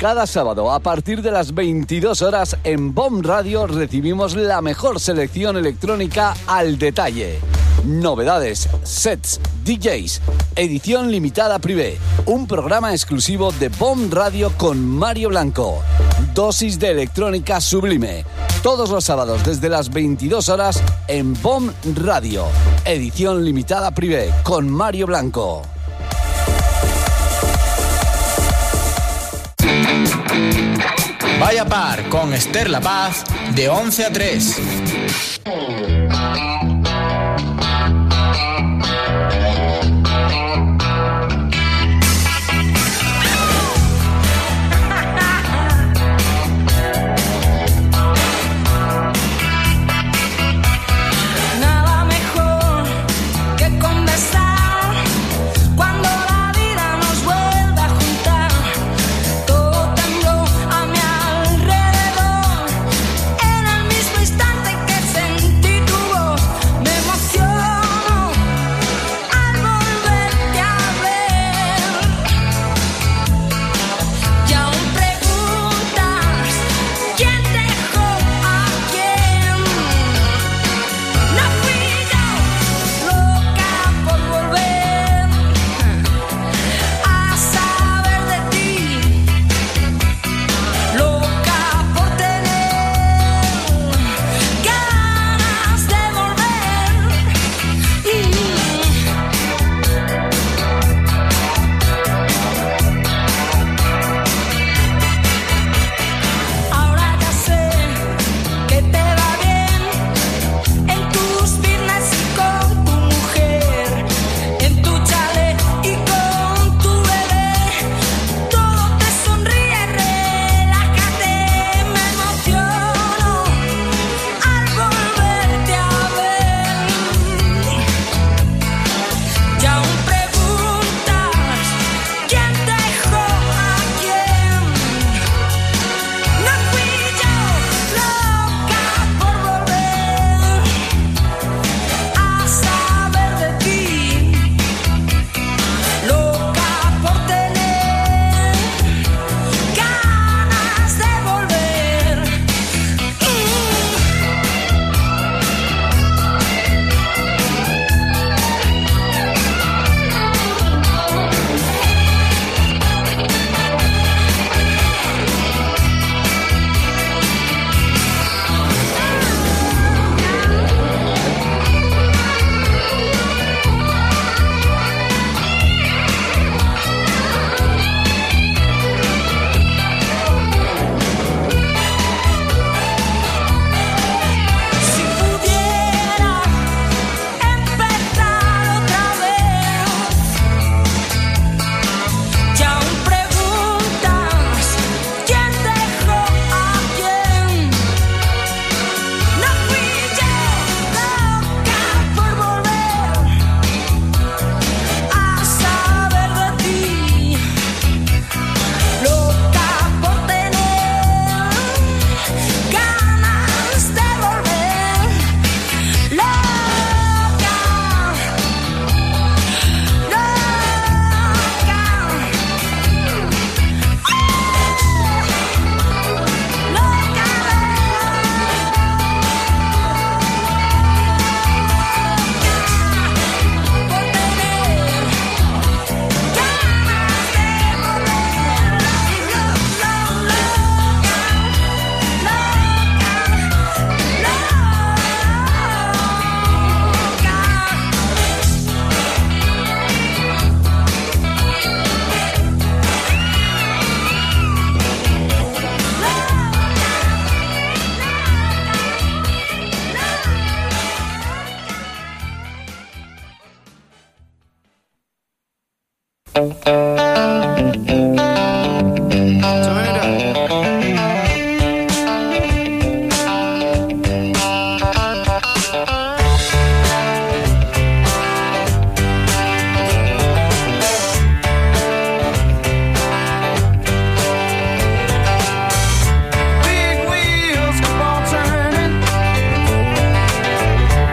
Cada sábado a partir de las 22 horas en BOM Radio recibimos la mejor selección electrónica al detalle. Novedades, sets, DJs, edición limitada privé, un programa exclusivo de BOM Radio con Mario Blanco. Dosis de electrónica sublime. Todos los sábados desde las 22 horas en BOM Radio. Edición limitada privé con Mario Blanco. Vaya Par con Esther La Paz de 11 a 3.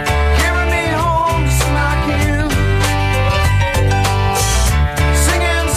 Singing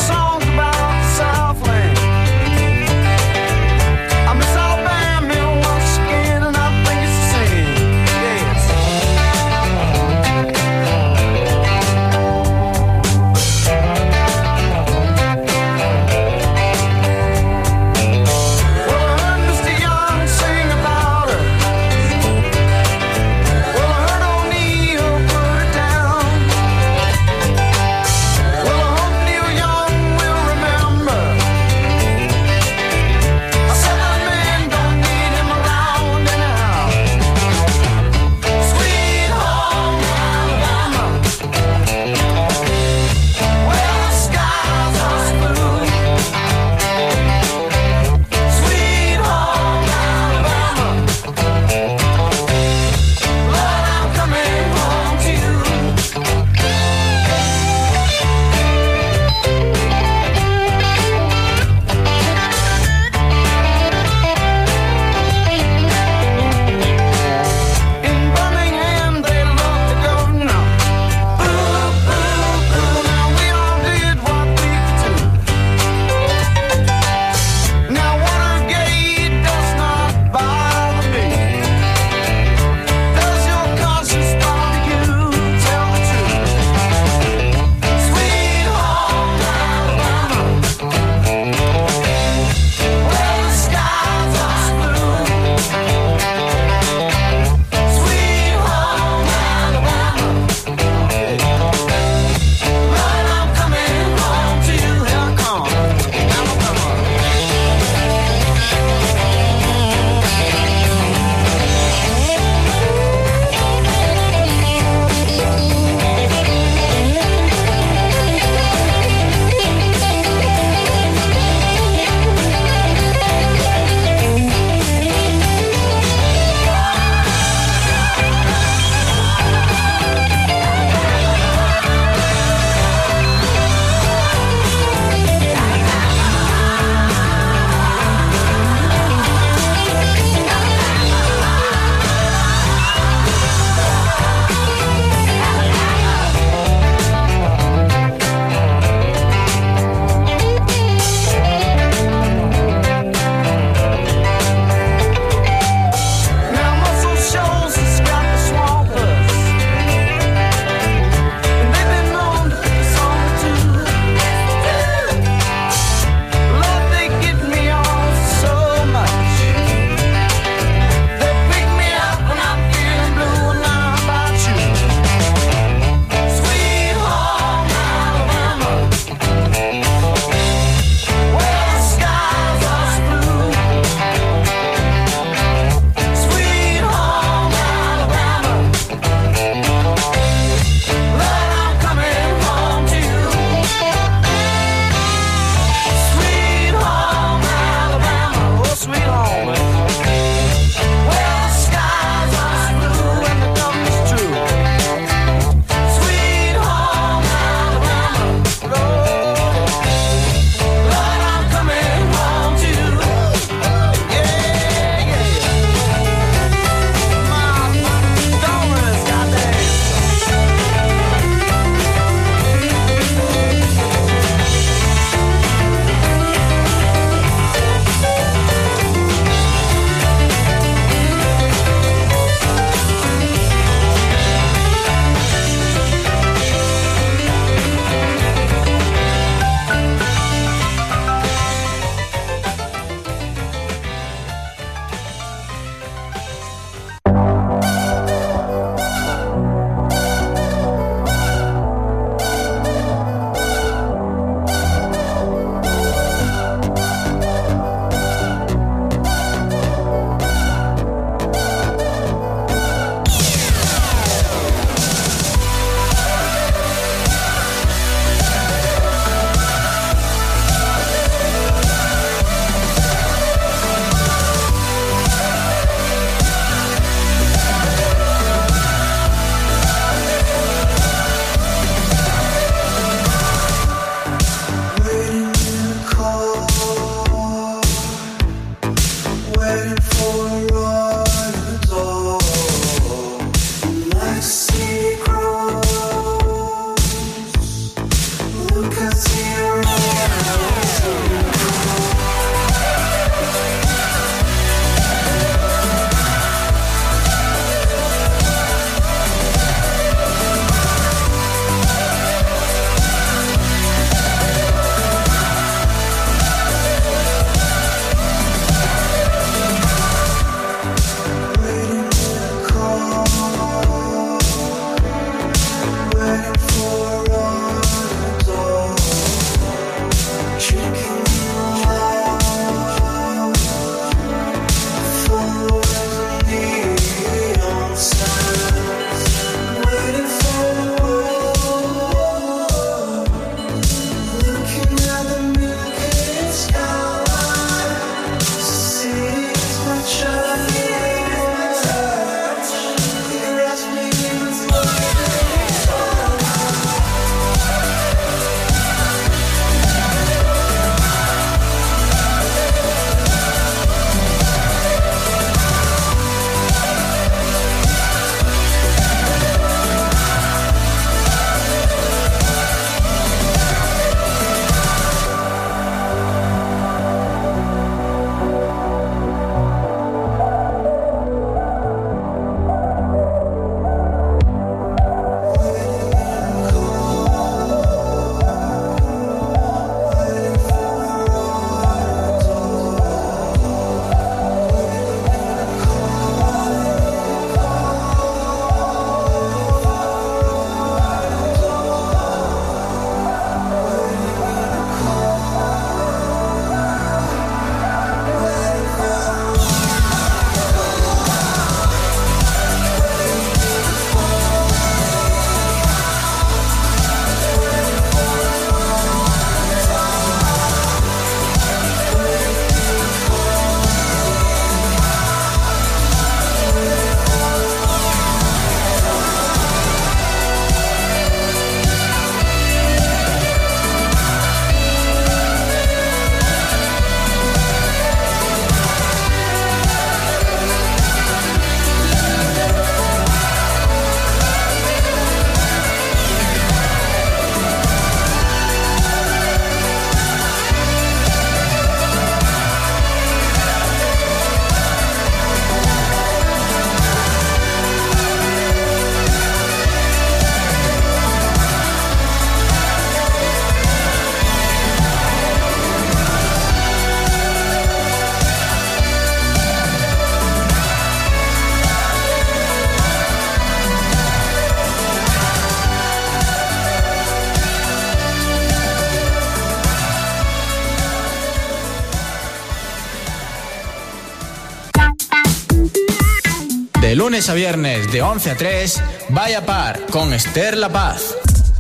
De lunes a viernes de 11 a 3, Vaya Par con Esther La Paz.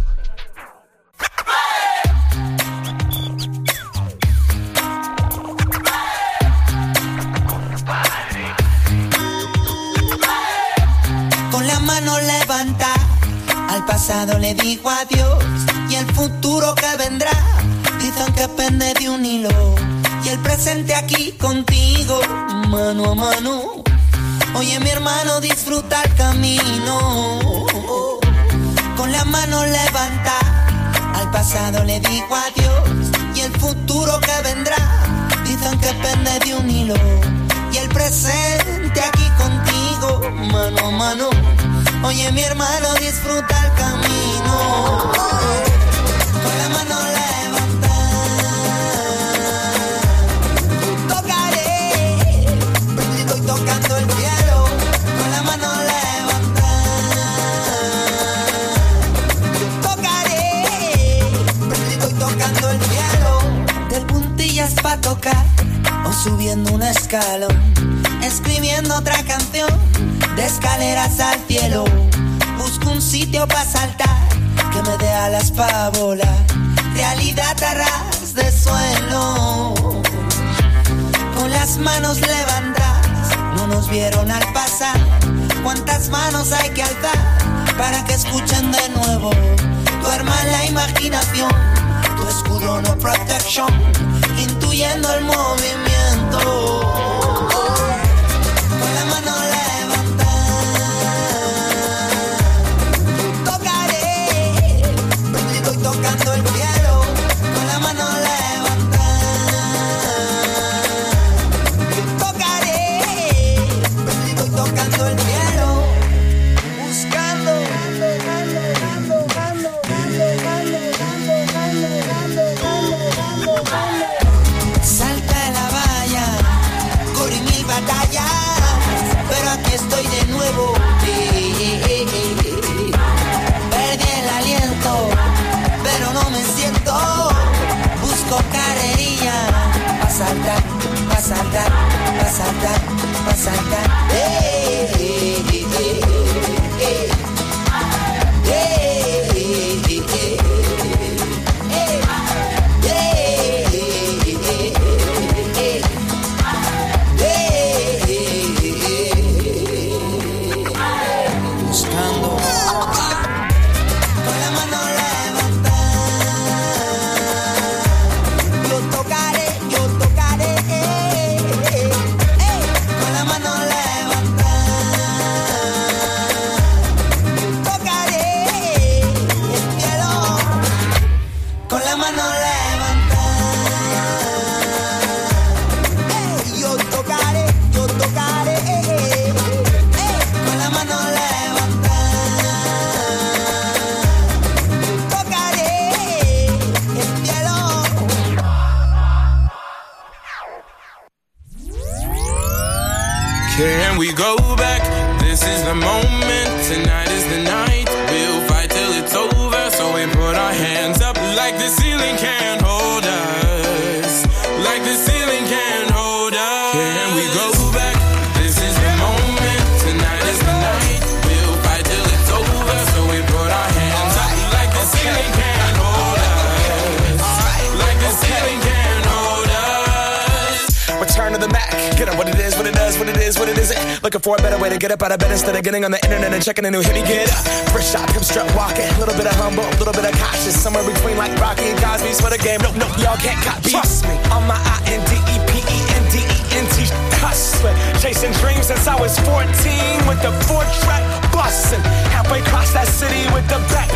Con la mano levanta, al pasado le digo adiós y el futuro que vendrá, dicen que pende de un hilo y el presente aquí contigo, mano a mano. Oye mi hermano, disfruta el camino. Con la mano levanta, al pasado le digo adiós y el futuro que vendrá, dicen que pende de un hilo y el presente aquí contigo, mano a mano. Oye mi hermano, disfruta el camino. Con la mano levanta, tocaré, estoy tocando el cielo. Con la mano levanta, tocaré, estoy tocando el cielo. De puntillas pa' tocar o subiendo un escalón, escribiendo otra canción, de escaleras al cielo. Busco un sitio pa' saltar, que me dé alas pa' volar, realidad a ras de suelo. Con las manos levantadas, no nos vieron al pasar. ¿Cuántas manos hay que alzar para que escuchen de nuevo? Tu arma en la imaginación, tu escudo no protection, intuyendo el movimiento. Con la mano levanta, tocaré, estoy tocando el cielo. Con la mano levanta, tocaré, estoy tocando el cielo. Buscando, salta de la valla, corrí mil batallas, pero aquí estoy de nuevo. Perdí el aliento, pero no me siento. Busco carrerilla, pa' saltar, pa' saltar, pa' saltar, pa' saltar. Can we go back? This is the moment. Tonight is the night. We'll fight till it's over. So we put our hands up like the ceiling can't hold us. Like the ceiling can't hold us. Can we go back? This is the moment. Tonight is the night. We'll fight till it's over. So we put our hands up like the ceiling can't hold us. Like the ceiling can't hold us. Return to the Mac. Get up what it is, what it does, what it is, what it isn't. Looking for a better way to get up out of bed instead of getting on the internet and checking a new hit. Me get up, first shot, hip strut walking. A little bit of humble, a little bit of cautious. Somewhere between like Rocky and Cosby's for the game. No, y'all can't copy. Trust me, on my INDEPENDENT hustling. Chasing dreams since I was 14 with the 4-track bustin'. Halfway across that city with the back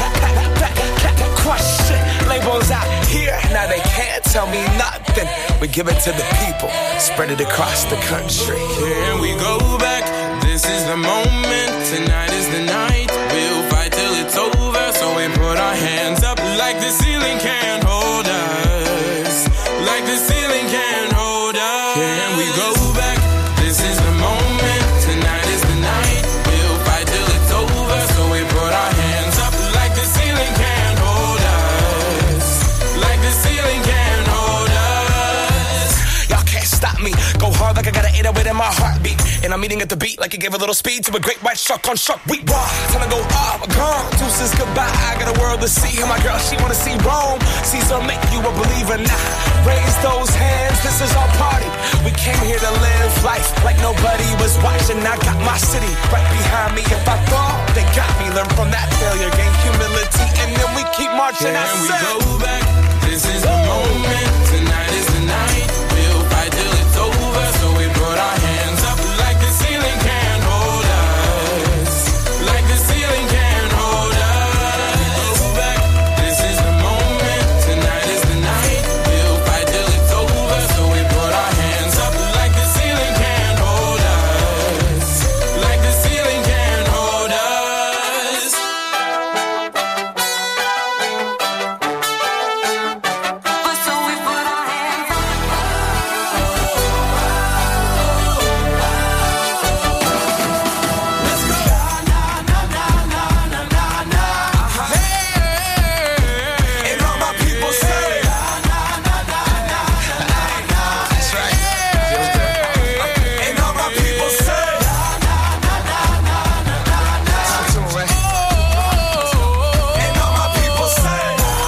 crush shit. Labels out here, now they can't tell me nothing. We give it to the people, spread it across the country. Can we go back? This is the moment. Tonight is the night. We'll fight till it's over. So we put our hands up like the ceiling can't hold us. Like the ceiling can't hold us. Can we go back? This is the moment. Tonight is the night. We'll fight till it's over. So we put our hands up like the ceiling can't hold us. Like the ceiling can't hold us. Y'all can't stop me. Go hard hard like I got an 808 in my heartbeat. And I'm eating at the beat like it gave a little speed to a great white shark on Shark Week. Raw, time to go up, gone. Deuces goodbye, I got a world to see. And my girl, she wanna see Rome. Caesar make you a believer now. Raise those hands, this is our party. We came here to live life like nobody was watching. I got my city right behind me. If I fall, they got me. Learn from that failure, gain humility, and then we keep marching. Can we go back? This is the moment. Tonight is the night. We'll fight till it's over. So we put our hands up like the ceiling can't hold us. Like the ceiling can't hold us. Go back. This is the moment. Tonight is the night. We'll fight till it's over. So we put our hands up like the ceiling can't hold us. Like the ceiling can't hold us. So we put our hands up. Let's go. Hey, and all my people say. That's right. And all my people say. And all my people say.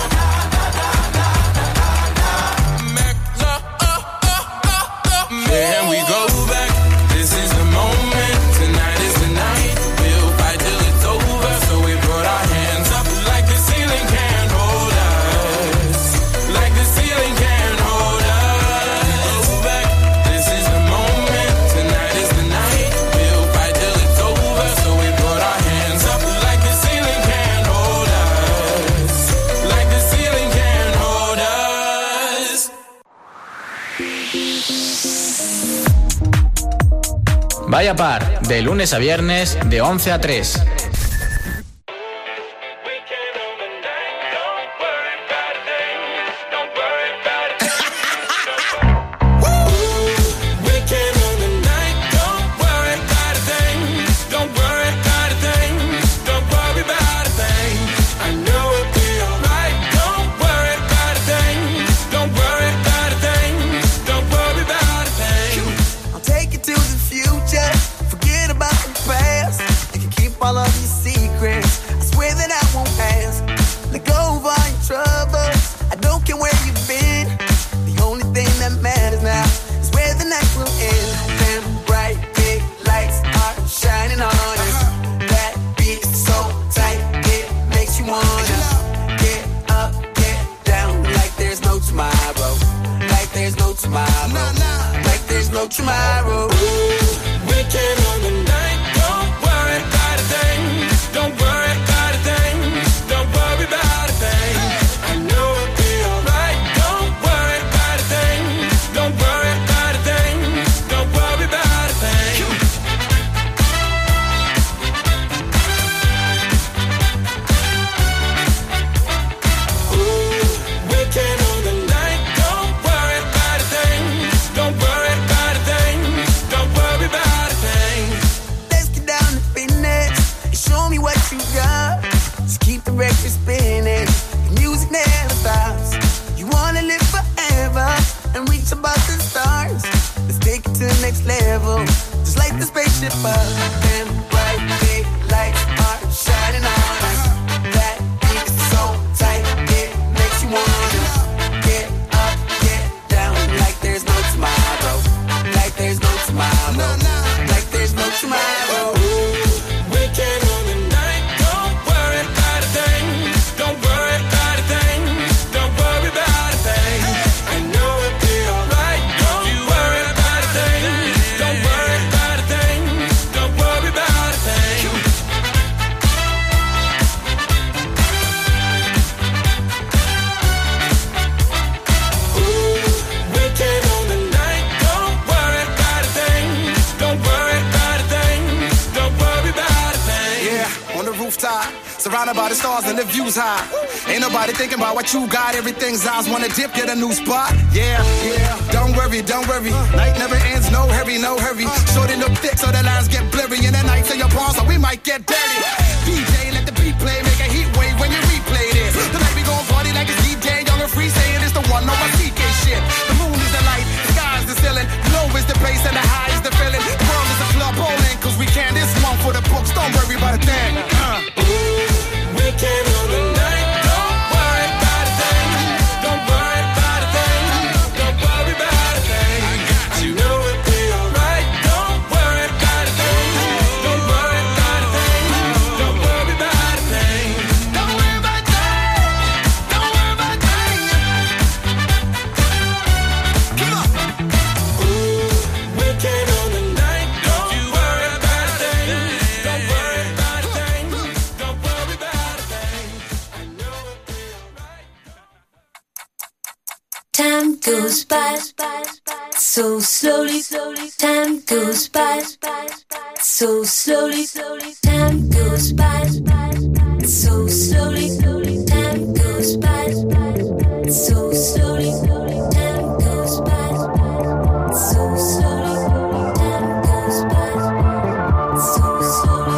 Can we go back? This is the moment. Tonight is the night. We'll fight till it's over. So we put our hands up like the ceiling can't hold us. Like the ceiling can't hold us. Go back. This is the moment. Tonight is the night. We'll fight till it's over. So we put our hands up like the ceiling can't hold us. Like the ceiling can't hold us. Vaya Par, de lunes a viernes, de 11 a 3. Weekend on the night, don't worry about a thing. Don't worry about a thing. Don't worry about a thing. I know it'll be alright. Don't worry about a thing. Don't worry about a thing. Don't worry about a thing. I'll take you to the future. Forget about the past. You can keep all of your secrets. I swear that I won't ask. Let go of all your troubles. I don't care where you've been. The only thing that matters now is where the night will end. Them bright big lights are shining on us. That beat is so tight, it makes you wanna get up, get down like there's no tomorrow. Like there's no tomorrow. Like there's no tomorrow. Weekend on the night, don't worry about a thing. Don't worry about a thing. Don't worry about a thing. I know it'll be alright. Don't worry about a thing. Don't worry about a thing. Don't worry about a thing. Weekend on the night, don't worry about a thing. Don't worry about a thing. Don't worry about a thing. Let's get down to business and show me what you got. Just keep the record spinning. The music never stops. You wanna live forever and reach above the stars. Let's take it to the next level. Just like the spaceship up. Them bright big lights are shining on us. That beat is so tight, it makes you wanna get up, get down like there's no tomorrow. Like there's no tomorrow. Like there's no tomorrow. Weekend on the night, don't worry about a thing. Don't worry about a thing. Don't worry about a thing. I know it'll be alright. Don't you worry about a thing. Don't worry about a thing. Don't worry about a thing. Weekend on the night, don't worry about a thing. Don't worry about a thing. Don't worry about a thing. Yeah, on the rooftop, surrounded by the stars and the views high. Ain't nobody thinking about what you got. Everything's eyes wanna dip, get a new spot. Yeah, yeah. Don't worry, don't worry. Night never ends, no hurry, no hurry. Short and look thick so the lines get blurry. And the nights in your palms, so we might get dirty. DJ, let the beat play, make a heat wave when you replay this. Tonight we gon' party like it's DJ, young and free, saying it's the one on my TK shit. The moon is the light, the sky's the ceiling, low is the bass, and So slowly, time goes by. So slowly, time goes by. So slowly, time goes by. So slowly, time goes by. So slowly, time goes by. So slowly.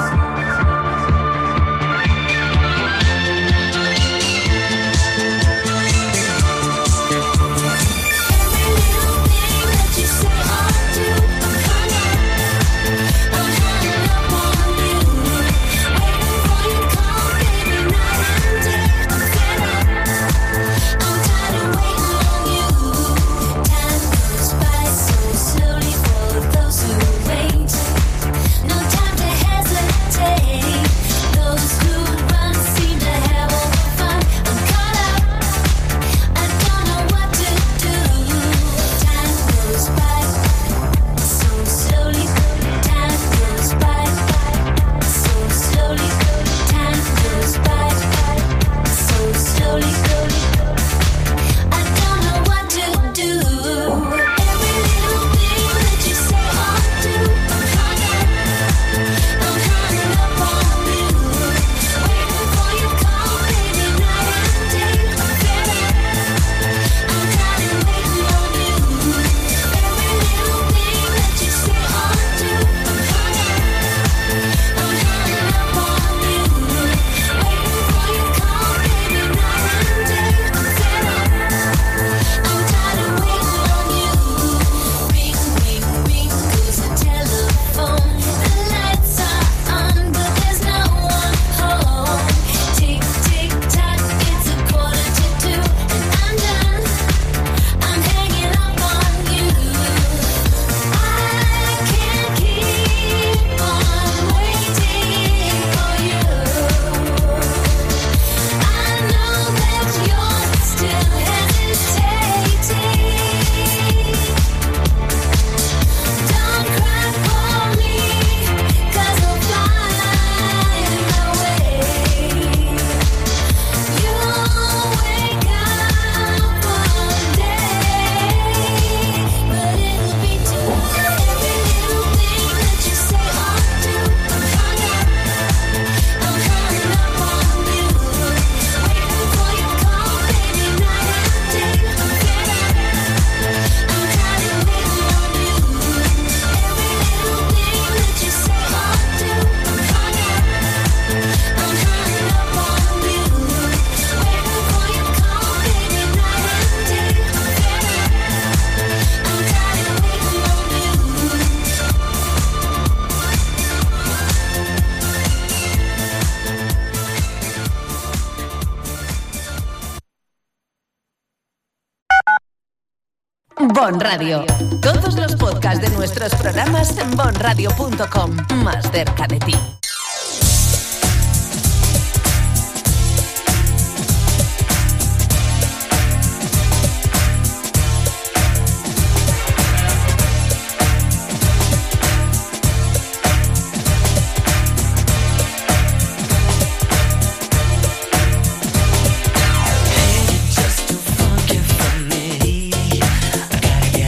Bon Radio. Todos los podcasts de nuestros programas en bonradio.com. Más cerca de ti.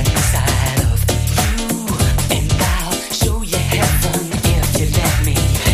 Me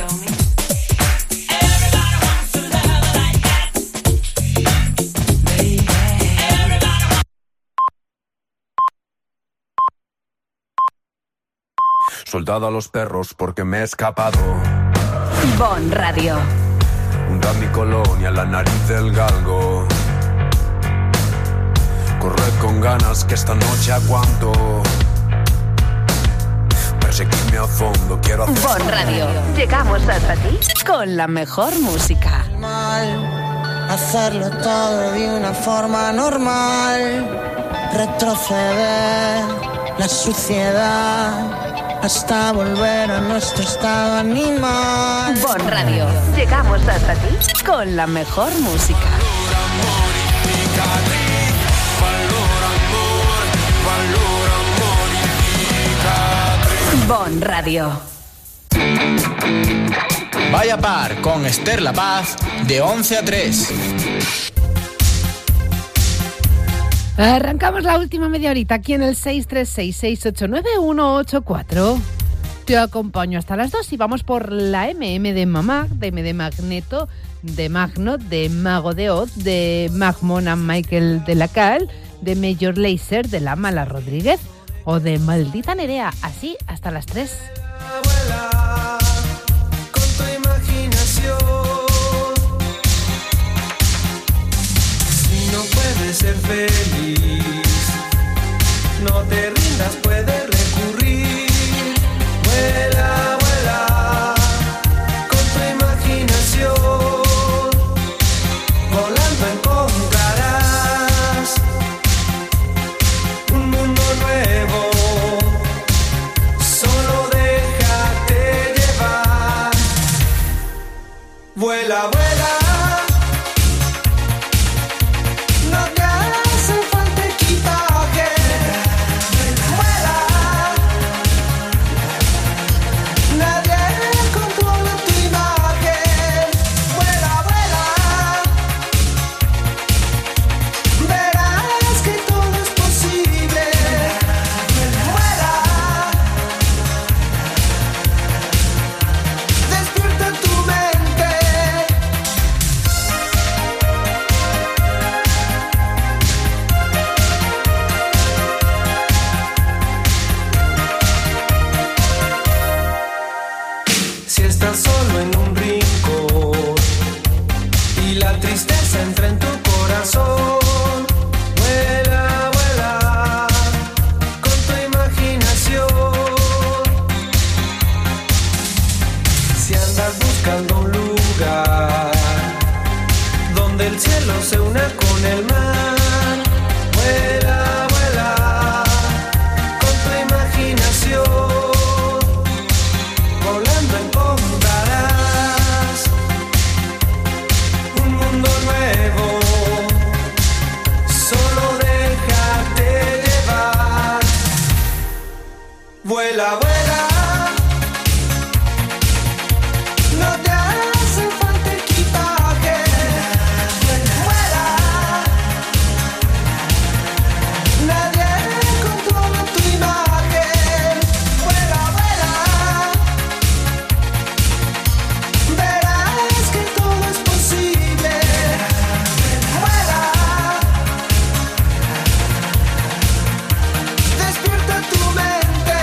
Soldado a los perros porque me he escapado. Bon Radio. Un mi colonia, la nariz del galgo. Corred con ganas que esta noche aguanto. Perseguirme a fondo, quiero hacer... Bon Radio. Llegamos hasta ti con la mejor música. Hacerlo todo de una forma normal. Retroceder la suciedad hasta volver a nuestro estado animal. Bon Radio. Llegamos hasta ti con la mejor música. Bon Radio. Vaya Par con Esther La Paz de 11 a 3. Arrancamos la última media horita aquí en el 636-689-184. Te acompaño hasta las 2 y vamos por la MM de Mamá, de M de Magneto, de Magno, de Mago de Oz, de Magmona Michael de la Cal, de Major Lazer, de la Mala Rodríguez o de Maldita Nerea. Así hasta las 3. Abuela, con tu imaginación, si no puedes ser feliz, no te rindas, puedes recurrir. Vuela, vuela, con tu imaginación, volando encontrarás un mundo nuevo. Solo déjate llevar. Vuela, vuela. No te hace falta equipaje. Vuela. Nadie controla tu imagen. Vuela, vuela. Verás que todo es posible. Vuela. Despierta tu mente. Si estás solo en un rincón y la tristeza entra en tu corazón, vuela, vuela, con tu imaginación. Si andas buscando un lugar donde el cielo se una con el mar, vuela, vuela, con tu imaginación. Volando encontrarás un mundo nuevo. Solo déjate llevar. Vuela, vuela. No te hace falta equipaje. Vuela. Nadie controla tu imagen. Vuela, vuela. Verás que todo es posible. Vuela. Despierta tu mente.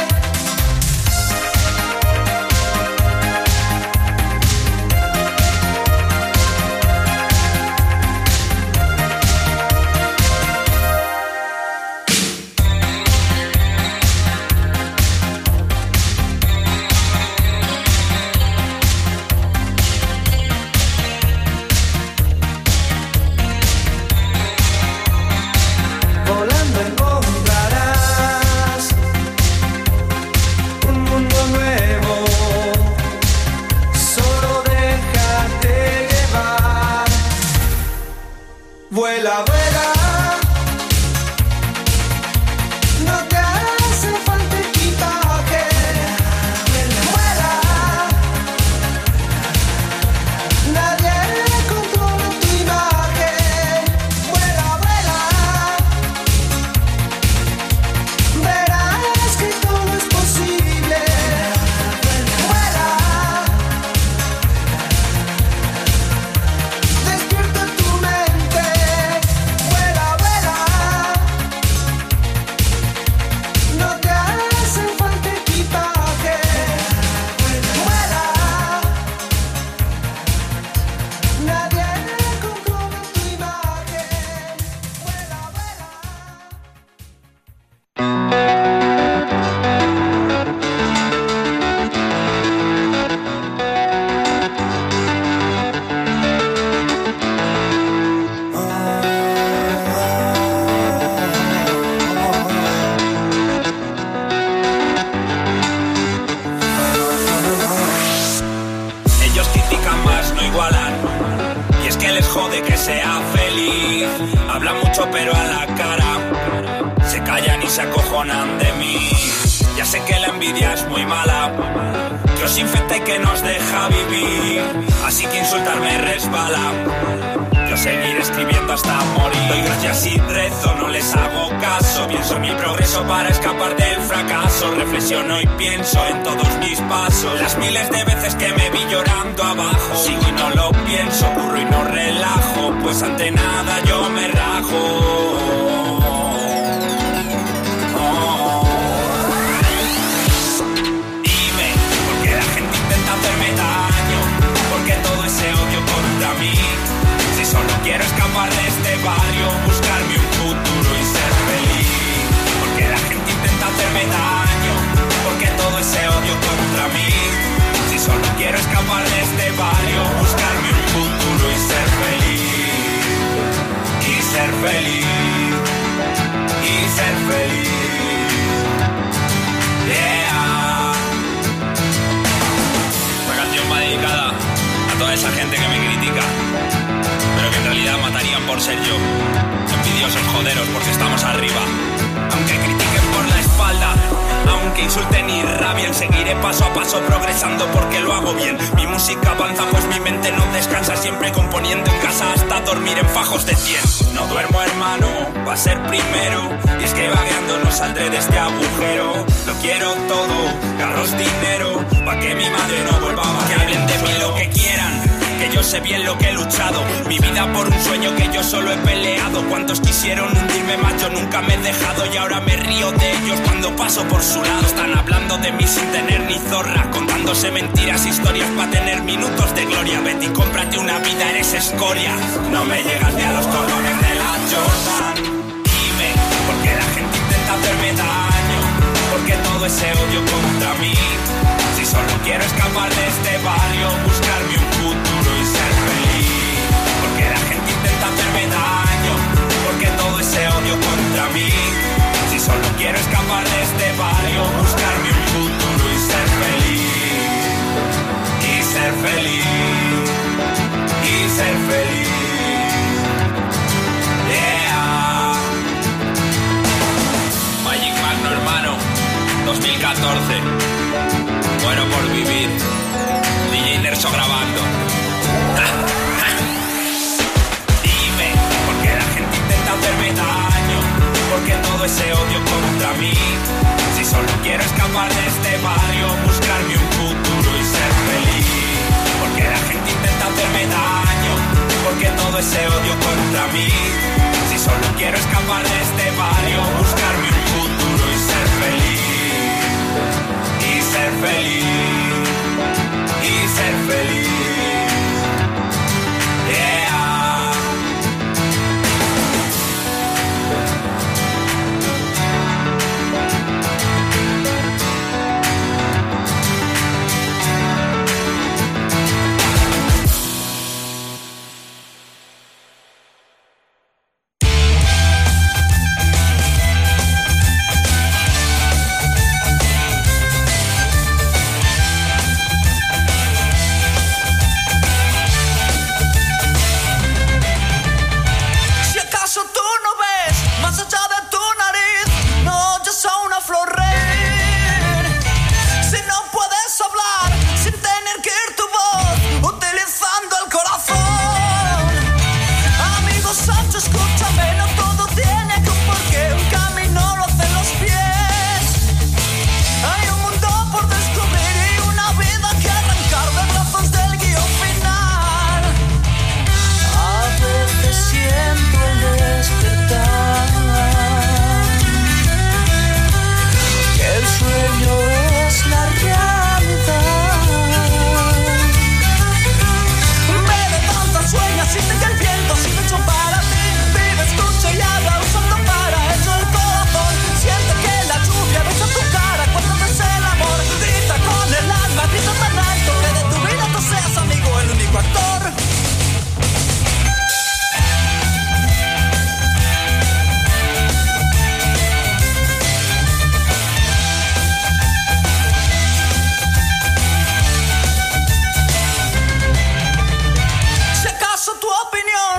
Volando encontrarás un mundo nuevo. Solo déjate llevar. Vuela, vuela. No te hace falta equipaje. Vuela. Nadie controla tu imagen. Vuela, vuela. Verás que todo es posible. Vuela. jode que sea feliz. Habla mucho pero a la cara se callan y se acojonan de mí. Ya sé que la envidia es muy mala, que os infecta y que nos deja vivir. Así que insultarme resbala, yo seguiré escribiendo hasta morir. Doy gracias y rezo, no les hago caso. Pienso en mi progreso para escapar del fracaso. Reflexiono y pienso en todos mis pasos. Las miles de veces que me vi llorando abajo. Sigo y no lo pienso, curro y no relajo. Pues ante nada yo me rajo. Hacerme daño, porque todo ese odio contra mí. Si solo quiero escapar de este barrio, buscarme un futuro y ser feliz. Porque la gente intenta hacerme daño, porque todo ese odio contra mí. Si solo quiero escapar de este barrio, buscarme un futuro y ser feliz. Y ser feliz. Y ser feliz. Yeah. Va dedicada a toda esa gente que me critica, pero que en realidad matarían por ser yo. Envidiosos joderos porque estamos arriba. Aunque critiquen por la espalda, aunque insulten y rabien, seguiré paso a paso progresando porque lo hago bien. Mi música avanza pues mi mente no descansa, siempre componiendo en casa hasta dormir en fajos de 100. No duermo hermano, va a ser primero, y es que vagueando no saldré de este agujero. Lo quiero todo, carros, dinero, pa' que mi madre no vuelva a. Que hablen de mí lo que quieran, que yo sé bien lo que he luchado. Mi vida por un sueño que yo solo he peleado. Cuantos quisieron hundirme más, yo nunca me he dejado. Y ahora me río de ellos cuando paso por su lado. Están hablando de mí sin tener ni zorra, contándose mentiras, historias para tener minutos de gloria. Vete y cómprate una vida, eres escoria. No me llegas ni a los colores de la Jordan. Dime, ¿por qué la gente intenta hacerme daño? Porque todo ese odio contra mí. Si solo quiero escapar de este barrio, buscarme un futuro y ser feliz. Porque la gente intenta hacerme daño, porque todo ese odio contra mí. Si solo quiero escapar de este barrio, buscarme un futuro y ser feliz. Y ser feliz. Y ser feliz. Yeah. Magic Magno, hermano, 2014. Bueno por vivir. DJ Nerso grabando. Dime, ¿por qué la gente intenta hacerme daño? Porque todo ese odio contra mí. Si solo quiero escapar de este barrio, buscarme un futuro y ser feliz. Porque la gente intenta hacerme daño. Porque todo ese odio contra mí. Si solo quiero escapar de este barrio, buscarme un futuro y ser feliz. Y ser feliz. Y ser feliz. Yeah. Tu opinión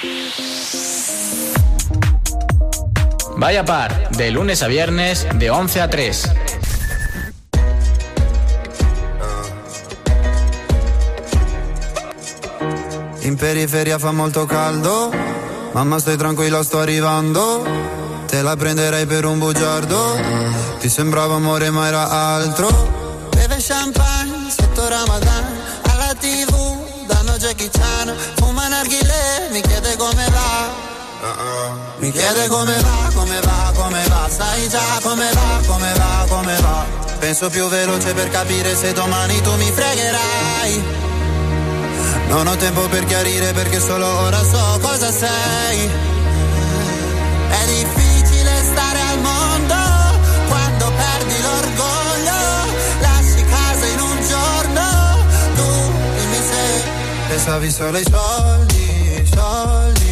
Vaya Par, de lunes a viernes, de 11 a 3. In periferia fa molto caldo, mamma stai tranquilla sto arrivando, te la prenderei per un bugiardo, ti sembrava amore ma era altro. Beve champagne sotto Ramadan, alla TV danno Jackie Chan, fuma narghilè, mi chiede come va. Mi chiede come va, come va, come va, sai già come va, come va, come va. Penso più veloce per capire se domani tu mi fregherai. Non ho tempo per chiarire perché solo ora so cosa sei. È difficile stare al mondo quando perdi l'orgoglio, lasci casa in un giorno, tu dimmi se Pensavi solo ai soldi, soldi,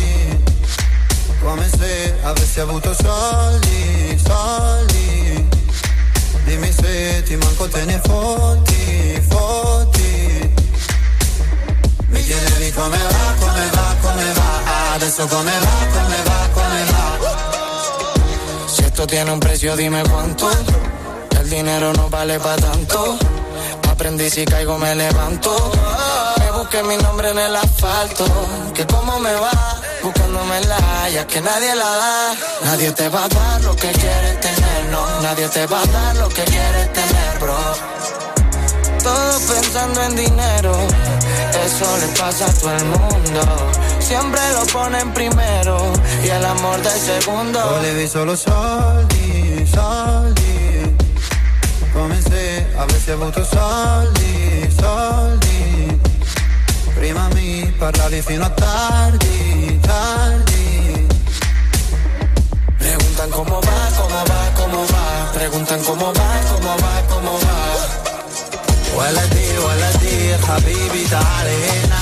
come se avessi avuto soldi, soldi. Dimmi se ti manco te ne fotti, fotti. Mi chiedevi come va, come va, come va. Adesso come va, come va, come va. Si esto tiene un precio dime cuánto. El dinero no vale pa' tanto. Aprendí si caigo me levanto. Me busqué mi nombre en el asfalto. Que cómo me va buscándome la ya que nadie la da. Nadie te va a dar lo que quieres tener, no. Nadie te va a dar lo que quieres tener, bro. Todo pensando en dinero, eso le pasa a todo el mundo. Siempre lo ponen primero y el amor de segundo. Volevi solo soldi, soldi, come se avessi avuto soldi, soldi. Prima mi parlavi fino a tardi, tardi. Preguntan cómo va, cómo va, cómo va. Preguntan cómo va, cómo va, cómo va. Waladi, habibi ta'alena.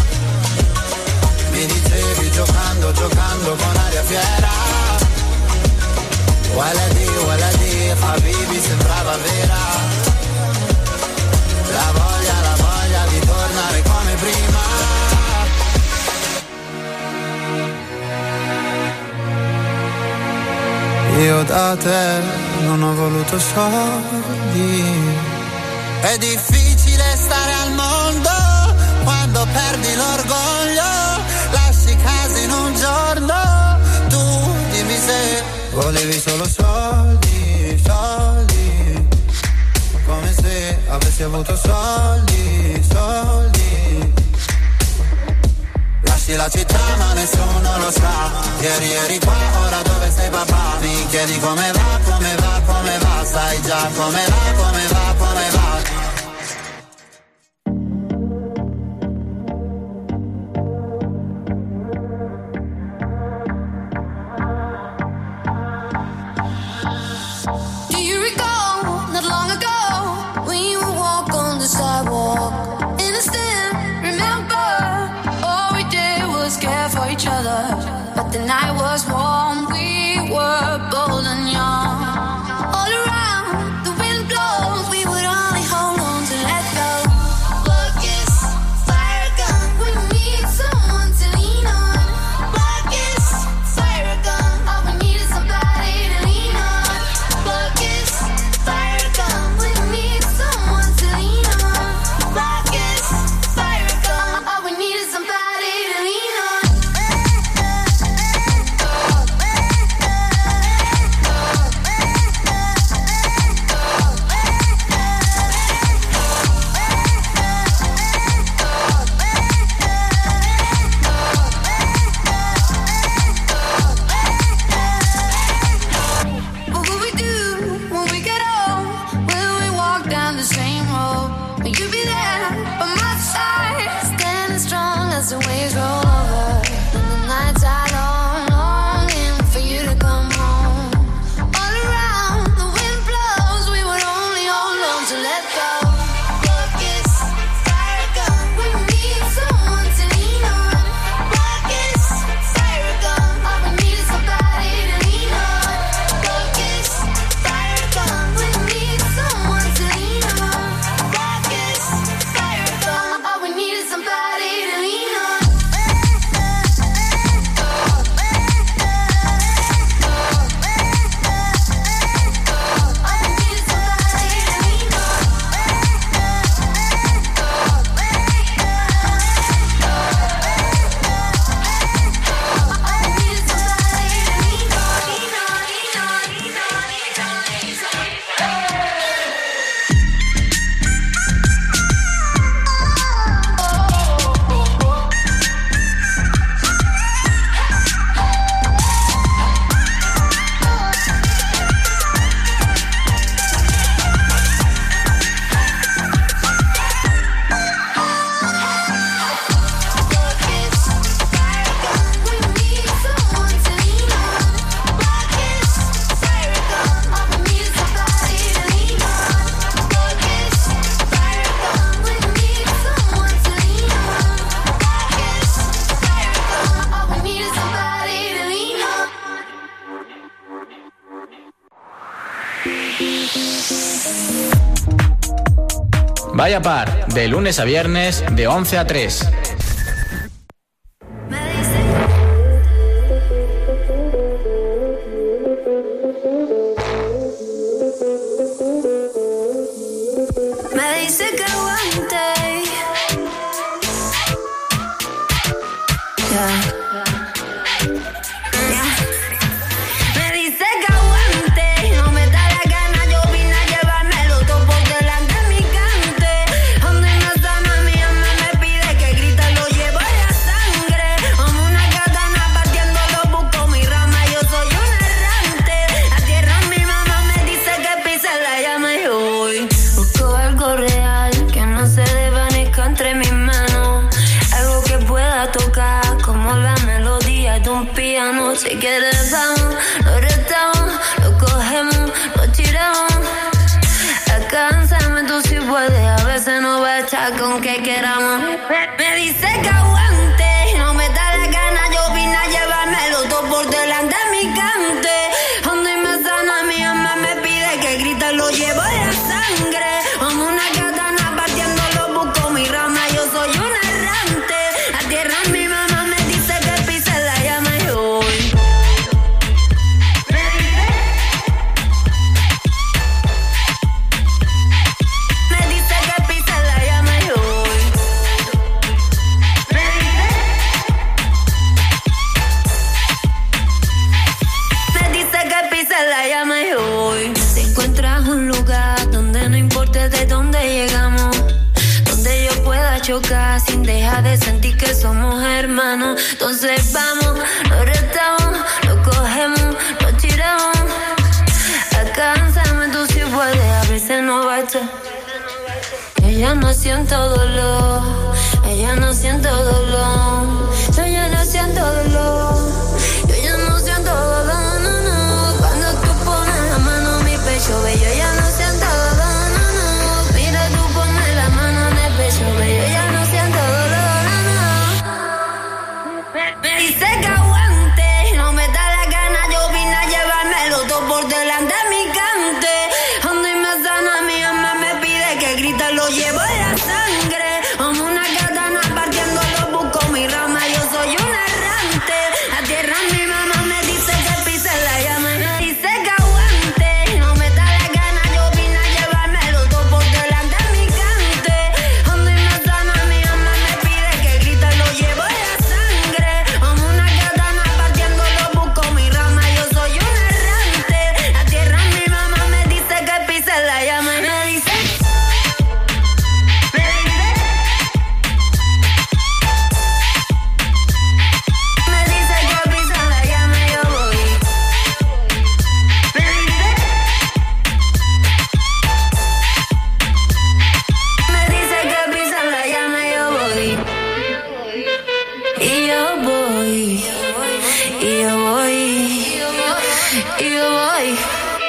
Mi dicevi giocando, giocando con aria fiera. Waladi, habibi sembrava vera. La voglia di tornare come prima. Io da te non ho voluto soldi. È difficile stare al mondo quando perdi l'orgoglio, lasci casa in un giorno, tu dimmi se volevi solo soldi, soldi, come se avessi avuto soldi, soldi. Lasci la città ma nessuno lo sa, ieri eri qua, ora dove sei papà? Mi chiedi come va, come va, come va, sai già come va, come va, come va. But the night was warm, we were bold and young. All around, the wind blows, we would only hold Vaya Par, de lunes a viernes, de 11 a 3. Me dice que aguante. Me dice que aguante. No me da la gana, yo vine a llevármelo todo por delante de mi cante. Donde no sana mi alma me pide que grita, lo llevo en la sangre. Como una katana partiéndolo, busco mi rama, yo soy un errante. La tierra mi mamá me dice que pise la llama y hoy busco algo real que no se desvanezca entre mis manos. Algo que pueda tocar como la melodía de un piano. Si quieres vamos, lo retamos, lo cogemos, lo tiramos. Alcánzame tú si puedes, a veces no va a estar con que queramos. Me dice que aguante, no me da la gana, yo vine a llevármelo todo por delante de mi cante. Donde me sana mi alma me pide que grita, lo llevo en la sangre. Como una katana partiéndolo, busco mi rama, yo soy un errante. La tierra mi mamá me dice que pise la llama y hoy me dice que pise la llama y hoy me dice que pise la llama y hoy. Si encuentras un lugar donde no importe de dónde llegamos, donde yo pueda chocar sin dejar de sentir que somos hermanos, entonces vamos, lo retamos, lo cogemos, lo tiramos. Alcánzame tú si puedes, a veces no basta. Ella no siente dolor, ella no siente dolor, yo ya no siento dolor, yo ya no siento dolor, no, no. Cuando tú pones la mano en mi pecho, ve, yo ya no siento dolor, no, no. Mira, tú pones la mano en el pecho, ve, yo ya no siento dolor, no, no. Me dice que aguante, no me da la gana, yo vine a llevármelo todo por delante de mi cante. Donde me sana mi alma me pide que grita, lo llevo en la sangre. Como una katana partiéndolo, busco mi rama, yo soy un errante. La tierra mi mamá me dice que pise la llama. Me dice que aguante, no me da la gana, yo vine a llevármelo todo por delante de mi cante. Donde me sana mi alma me pide que grita, lo llevo en la sangre. Como una katana partiéndolo, busco mi rama, yo soy un errante. La tierra mi mamá me dice que pise la llama. Me dice que pise la llama y yo voy. Me dice que pise la llama y yo voy. Y yo voy. Y yo voy. Y yo voy.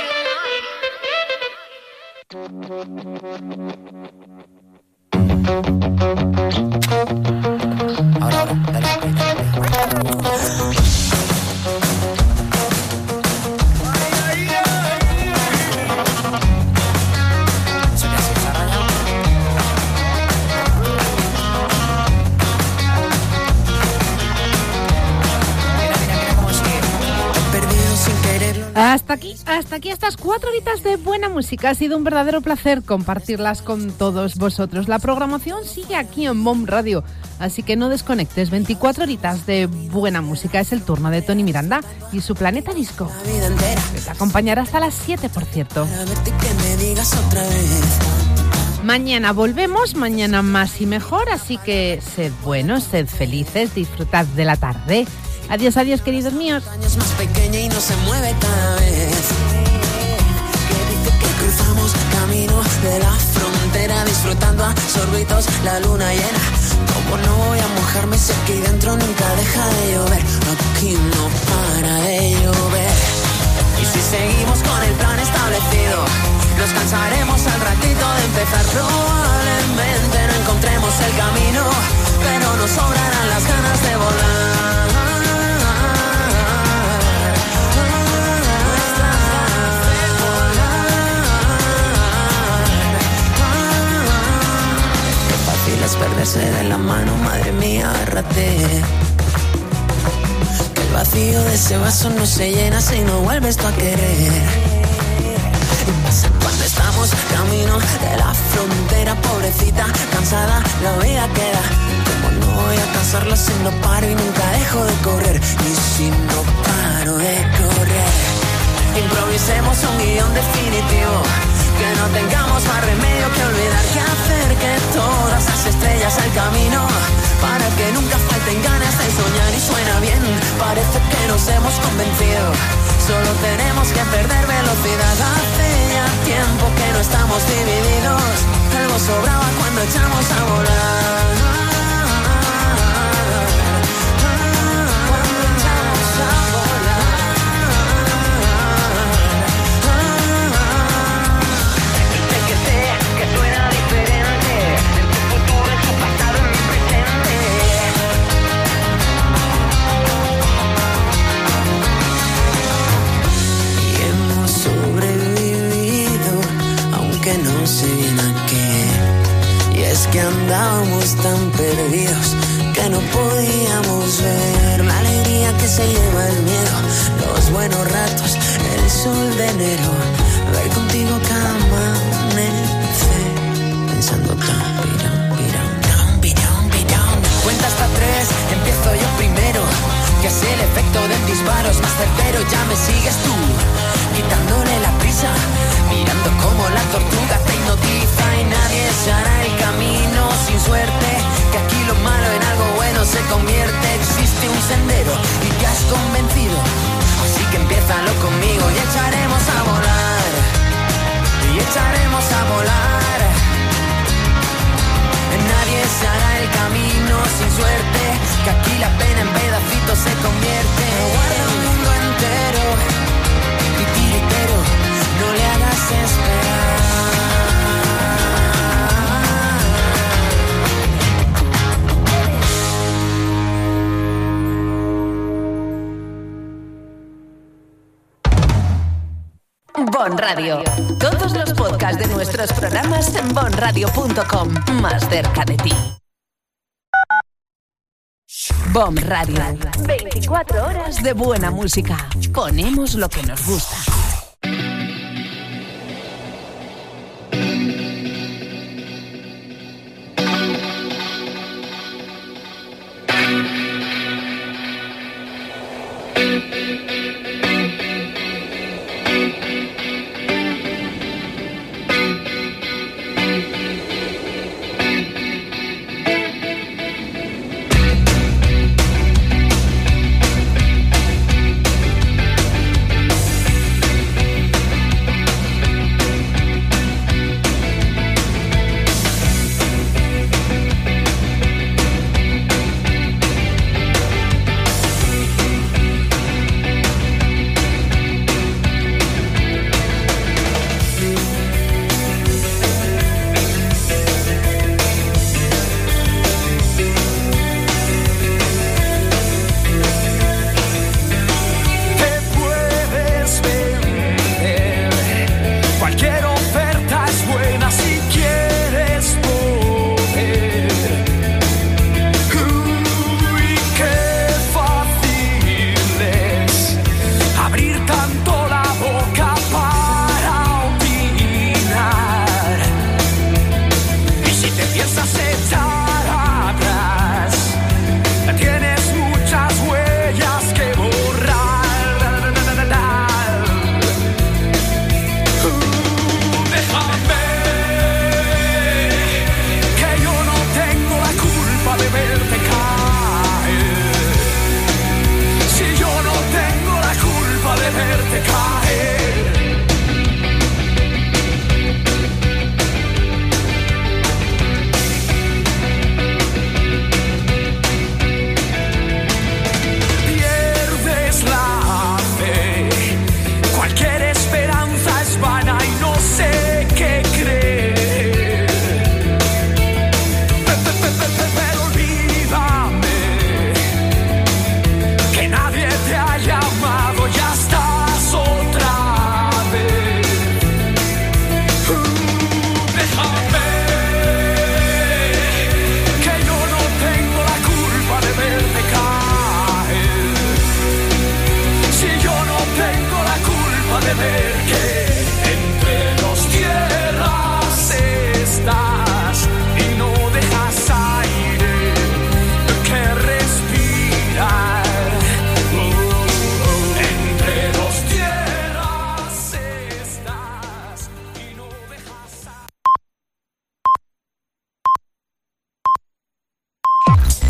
Hasta aquí estas 4 horitas de buena música. Ha sido un verdadero placer compartirlas con todos vosotros. La programación sigue aquí en BOM Radio, así que no desconectes. 24 horitas de buena música. Es el turno de Tony Miranda y su Planeta Disco, que te acompañará hasta las 7, por cierto. Mañana volvemos, mañana más y mejor, así que sed buenos, sed felices, disfrutad de la tarde. Adiós, adiós, queridos míos. Es más pequeña y no se mueve cada vez. Que dice que cruzamos camino de la frontera, disfrutando a sorbitos la luna llena. Como no voy a mojarme si aquí dentro nunca deja de llover. Aquí no para de llover. Y si seguimos con el plan establecido, nos cansaremos al ratito de empezar. Probablemente no encontremos el camino, pero nos sobrarán las ganas de volar. vacío de ese vaso no se llena si no vuelves tú a querer. Cuando estamos camino de la frontera, pobrecita, cansada, la vida queda. Como no voy a cansarla si no paro y nunca dejo de correr. Y si no paro de correr, improvisemos un guión definitivo, que no tengamos más remedio que olvidar que hacer que todas las estrellas al camino, para que nunca falten ganas de soñar. Y suena bien, parece que nos hemos convencido, solo tenemos que perder velocidad. Hace ya tiempo que no estamos divididos, algo sobraba cuando echamos a volar. Cuando echamos a volar. Que suena diferente, en tu futuro, en tu pasado, en mi presente. Y hemos sobrevivido, aunque no sé bien a qué. Y es que andábamos tan perdidos que no podíamos ver la alegría que se lleva el miedo, los buenos ratos, el sol de enero, ver contigo cada amanecer, pensando tan cuenta hasta 3, empiezo yo primero, que así el efecto del disparo es más certero. Ya me sigues tú, quitándole la prisa, mirando como la tortuga te hipnotiza. Y nadie se hará el camino sin suerte, que aquí lo malo en algo bueno se convierte. Existe un sendero y te has convencido, así que empiézalo conmigo y echaremos a volar. Y echaremos a volar. Nadie se hará el camino sin suerte, que aquí la pena en pedacitos se convierte. Guarda un mundo entero, titiritero, no le hagas esperar. Bon Radio. Todos los podcasts de nuestros programas en bonradio.com. Más cerca de ti. Bon Radio. 24 horas de buena música. Ponemos lo que nos gusta.